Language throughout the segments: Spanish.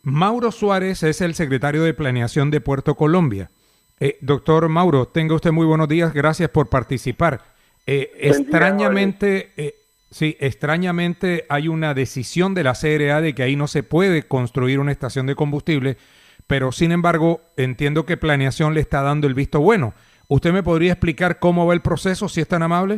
Mauro Suárez es el secretario de Planeación de Puerto Colombia. Doctor Mauro, tenga usted muy buenos días, gracias por participar. Extrañamente hay una decisión de la CRA de que ahí no se puede construir una estación de combustible, pero sin embargo entiendo que Planeación le está dando el visto bueno. ¿Usted me podría explicar cómo va el proceso, si es tan amable?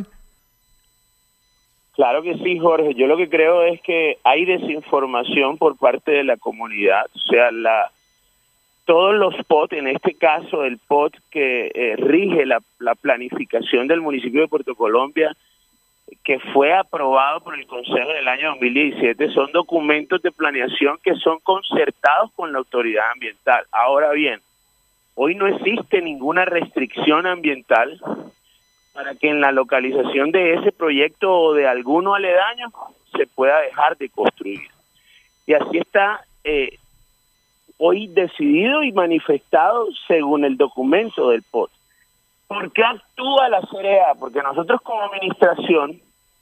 Claro que sí, Jorge. Yo lo que creo es que hay desinformación por parte de la comunidad. O sea, todos los POT, en este caso el POT que rige la planificación del municipio de Puerto Colombia, que fue aprobado por el Consejo en el año 2017, son documentos de planeación que son concertados con la autoridad ambiental. Ahora bien, hoy no existe ninguna restricción ambiental para que en la localización de ese proyecto o de alguno aledaño se pueda dejar de construir. Y así está hoy decidido y manifestado según el documento del POT. ¿Por qué actúa la CRA? Porque nosotros como administración,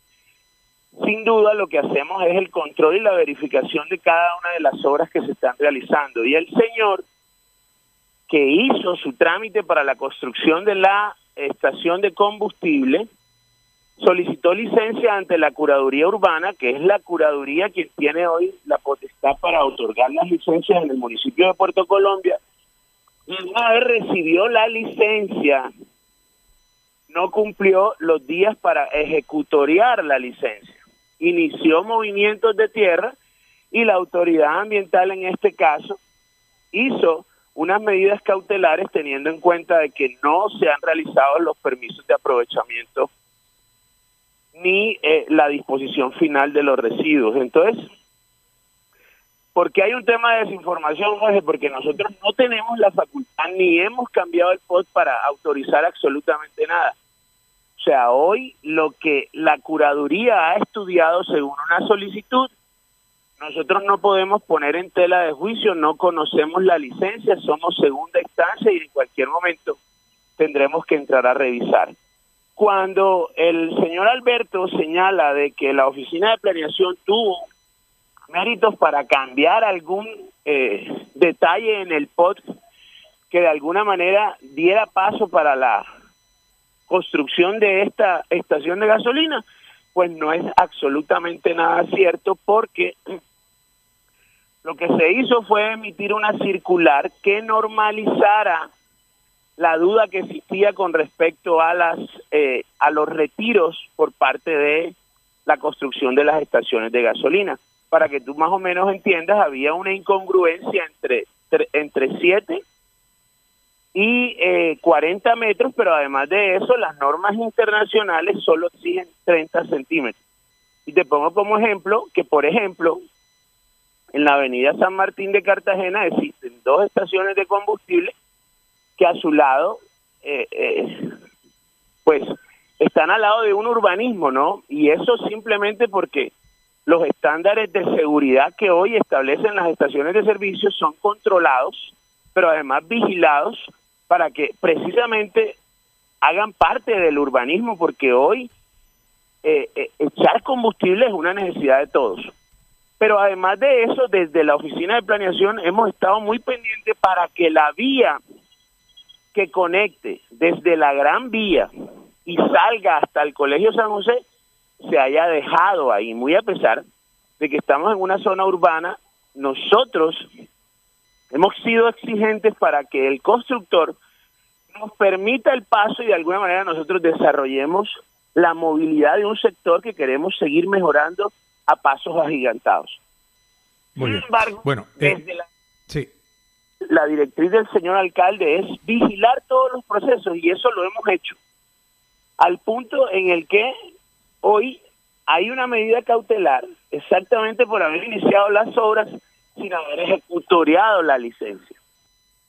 sin duda lo que hacemos es el control y la verificación de cada una de las obras que se están realizando. Y el señor que hizo su trámite para la construcción de la estación de combustible solicitó licencia ante la Curaduría Urbana, que es la Curaduría quien tiene hoy la potestad para otorgar las licencias en el municipio de Puerto Colombia, y una vez recibió la licencia, no cumplió los días para ejecutoriar la licencia. Inició movimientos de tierra y la autoridad ambiental en este caso hizo unas medidas cautelares teniendo en cuenta de que no se han realizado los permisos de aprovechamiento ni la disposición final de los residuos. Entonces, ¿por qué hay un tema de desinformación, Jorge? Porque nosotros no tenemos la facultad ni hemos cambiado el POT para autorizar absolutamente nada. O sea, hoy lo que la curaduría ha estudiado según una solicitud, nosotros no podemos poner en tela de juicio, no conocemos la licencia, somos segunda instancia y en cualquier momento tendremos que entrar a revisar. Cuando el señor Alberto señala de que la oficina de planeación tuvo méritos para cambiar algún detalle en el POT que de alguna manera diera paso para la construcción de esta estación de gasolina, pues no es absolutamente nada cierto, porque lo que se hizo fue emitir una circular que normalizara la duda que existía con respecto a los retiros por parte de la construcción de las estaciones de gasolina. Para que tú más o menos entiendas, había una incongruencia entre 7 y 40 metros, pero además de eso, las normas internacionales solo exigen 30 centímetros. Y te pongo como ejemplo que, por ejemplo, en la avenida San Martín de Cartagena existen 2 estaciones de combustible que a su lado, pues, están al lado de un urbanismo, ¿no? Y eso simplemente porque los estándares de seguridad que hoy establecen las estaciones de servicio son controlados, pero además vigilados para que precisamente hagan parte del urbanismo, porque hoy echar combustible es una necesidad de todos. Pero además de eso, desde la oficina de planeación hemos estado muy pendientes para que la vía que conecte desde la Gran Vía y salga hasta el Colegio San José se haya dejado ahí, muy a pesar de que estamos en una zona urbana. Nosotros hemos sido exigentes para que el constructor nos permita el paso y de alguna manera nosotros desarrollemos la movilidad de un sector que queremos seguir mejorando a pasos agigantados. Muy Sin bien. embargo, Bueno, desde sí. la directriz del señor alcalde es vigilar todos los procesos, y eso lo hemos hecho al punto en el que hoy hay una medida cautelar exactamente por haber iniciado las obras sin haber ejecutoriado la licencia.